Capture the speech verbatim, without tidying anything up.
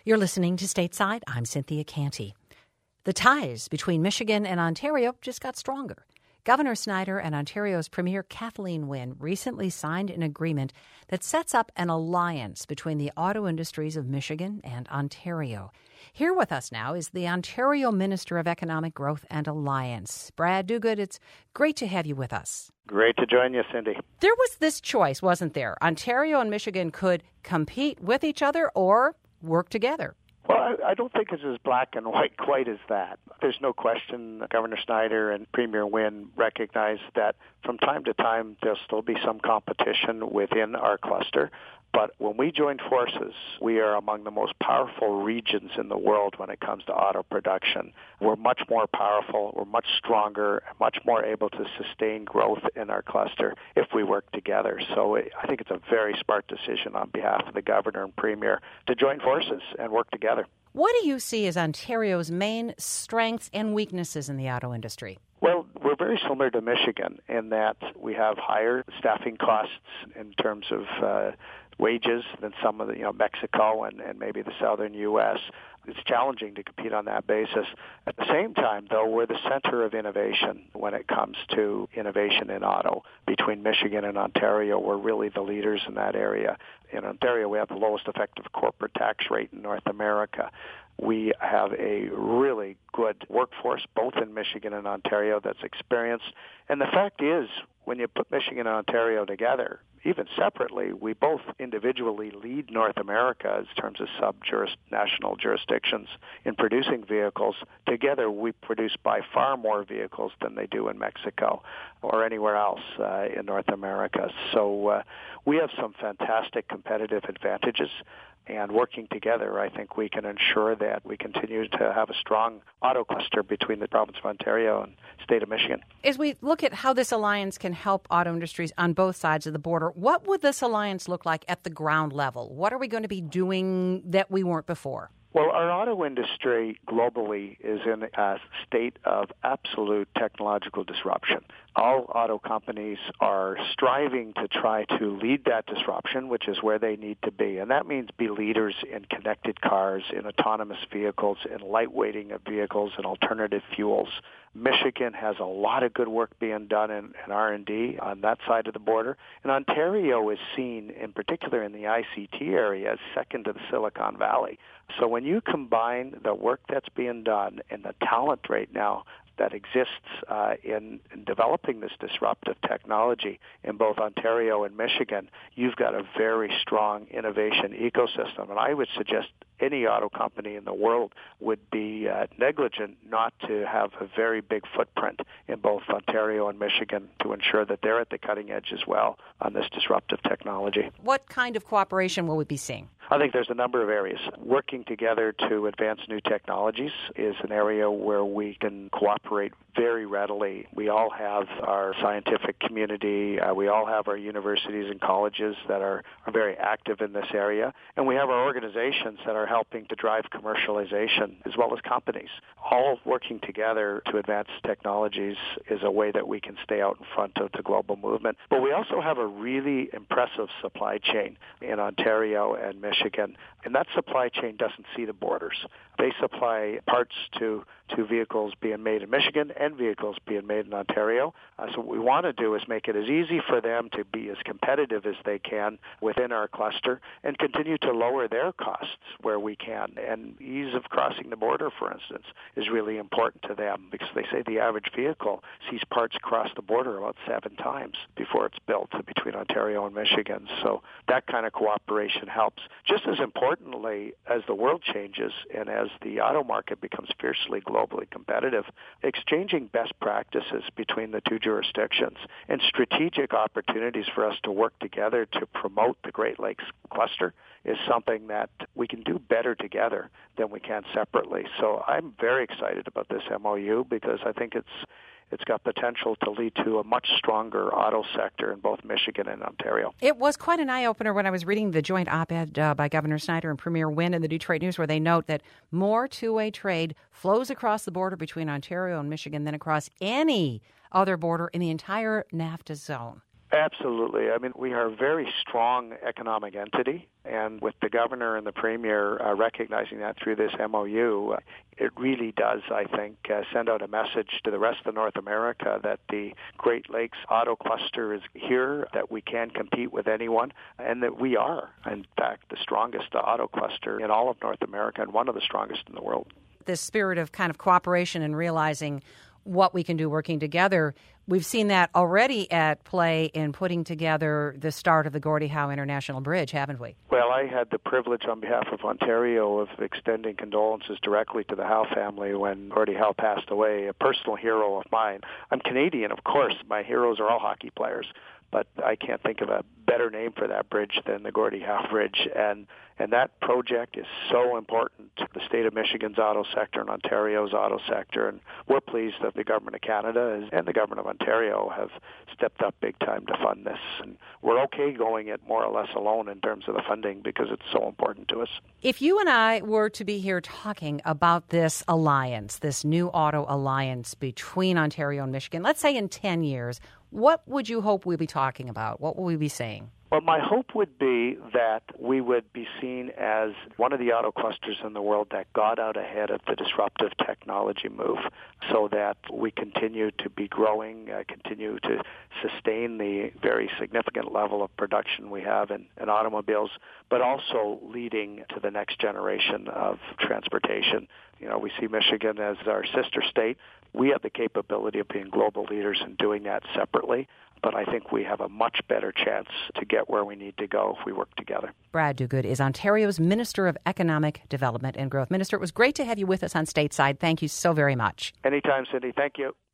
You're listening to Stateside. I'm Cynthia Canty. The ties between Michigan and Ontario just got stronger. Governor Snyder and Ontario's Premier Kathleen Wynne recently signed an agreement that sets up an alliance between the auto industries of Michigan and Ontario. Here with us now is the Ontario Minister of Economic Growth and Alliance, Brad Dogood. It's great to have you with us. Great to join you, Cindy. There was this choice, wasn't there? Ontario and Michigan could compete with each other or work together. Well, I, I don't think it's as black and white quite as that. There's no question Governor Snyder and Premier Wynne recognize that from time to time there'll still be some competition within our cluster. But when we join forces, we are among the most powerful regions in the world when it comes to auto production. We're much more powerful, we're much stronger, much more able to sustain growth in our cluster if we work together. So I think it's a very smart decision on behalf of the Governor and Premier to join forces and work together. What do you see as Ontario's main strengths and weaknesses in the auto industry? Well, we're very similar to Michigan in that we have higher staffing costs in terms of uh, wages than some of the, you know, Mexico and, and maybe the southern U S It's challenging to compete on that basis. At the same time, though, we're the center of innovation when it comes to innovation in auto. Between Michigan and Ontario, we're really the leaders in that area. In Ontario, we have the lowest effective corporate tax rate in North America. We have a really good workforce, both in Michigan and Ontario, that's experienced. And the fact is, when you put Michigan and Ontario together, even separately, we both individually lead North America in terms of sub-national jurisdictions in producing vehicles. Together, we produce by far more vehicles than they do in Mexico or anywhere else uh, in North America. So uh, we have some fantastic competitive advantages. And working together, I think we can ensure that we continue to have a strong auto cluster between the province of Ontario and state of Michigan. As we look at how this alliance can help auto industries on both sides of the border, what would this alliance look like at the ground level? What are we going to be doing that we weren't before? Well, our auto industry globally is in a state of absolute technological disruption. All auto companies are striving to try to lead that disruption, which is where they need to be. And that means be leaders in connected cars, in autonomous vehicles, in lightweighting of vehicles, and alternative fuels. Michigan has a lot of good work being done in, in R and D on that side of the border. And Ontario is seen, in particular in the I C T area, as second to the Silicon Valley. So when you combine the work that's being done and the talent right now that exists uh, in, in developing this disruptive technology in both Ontario and Michigan, you've got a very strong innovation ecosystem. And I would suggest any auto company in the world would be uh, negligent not to have a very big footprint in both Ontario and Michigan to ensure that they're at the cutting edge as well on this disruptive technology. What kind of cooperation will we be seeing? I think there's a number of areas. Working together to advance new technologies is an area where we can cooperate very readily. We all have our scientific community. Uh, we all have our universities and colleges that are, are very active in this area. And we have our organizations that are helping to drive commercialization as well as companies. All working together to advance technologies is a way that we can stay out in front of the global movement. But we also have a really impressive supply chain in Ontario and Michigan. And that supply chain doesn't see the borders. They supply parts to, to vehicles being made in Michigan and vehicles being made in Ontario. Uh, so what we want to do is make it as easy for them to be as competitive as they can within our cluster and continue to lower their costs where we can. And ease of crossing the border, for instance, is really important to them because they say the average vehicle sees parts cross the border about seven times before it's built between Ontario and Michigan. So that kind of cooperation helps. Just as importantly, as the world changes and as the auto market becomes fiercely globally competitive, exchanging best practices between the two jurisdictions and strategic opportunities for us to work together to promote the Great Lakes cluster is something that we can do better together than we can separately. So I'm very excited about this M O U because I think it's it's got potential to lead to a much stronger auto sector in both Michigan and Ontario. It was quite an eye-opener when I was reading the joint op-ed uh, by Governor Snyder and Premier Wynne in the Detroit News, where they note that more two-way trade flows across the border between Ontario and Michigan than across any other border in the entire NAFTA zone. Absolutely. I mean, we are a very strong economic entity, and with the governor and the premier uh, recognizing that through this M O U, uh, it really does, I think, uh, send out a message to the rest of North America that the Great Lakes auto cluster is here, that we can compete with anyone, and that we are, in fact, the strongest auto cluster in all of North America and one of the strongest in the world. This spirit of kind of cooperation and realizing what we can do working together, we've seen that already at play in putting together the start of the Gordie Howe International Bridge, haven't we? Well, I had the privilege on behalf of Ontario of extending condolences directly to the Howe family when Gordie Howe passed away, a personal hero of mine. I'm Canadian, of course. My heroes are all hockey players, but I can't think of a better name for that bridge than the Gordie Howe Bridge. And and that project is so important to the state of Michigan's auto sector and Ontario's auto sector. And we're pleased that the Government of Canada is, and the Government of Ontario have stepped up big time to fund this. And we're okay going it more or less alone in terms of the funding because it's so important to us. If you and I were to be here talking about this alliance, this new auto alliance between Ontario and Michigan, let's say in ten years, what would you hope we'd be talking about? What will we be saying? Well, my hope would be that we would be seen as one of the auto clusters in the world that got out ahead of the disruptive technology move so that we continue to be growing, uh, continue to sustain the very significant level of production we have in, in automobiles, but also leading to the next generation of transportation. You know, we see Michigan as our sister state. We have the capability of being global leaders and doing that separately, but I think we have a much better chance to get where we need to go if we work together. Brad Dogood is Ontario's Minister of Economic Development and Growth. Minister, it was great to have you with us on Stateside. Thank you so very much. Anytime, Cindy. Thank you.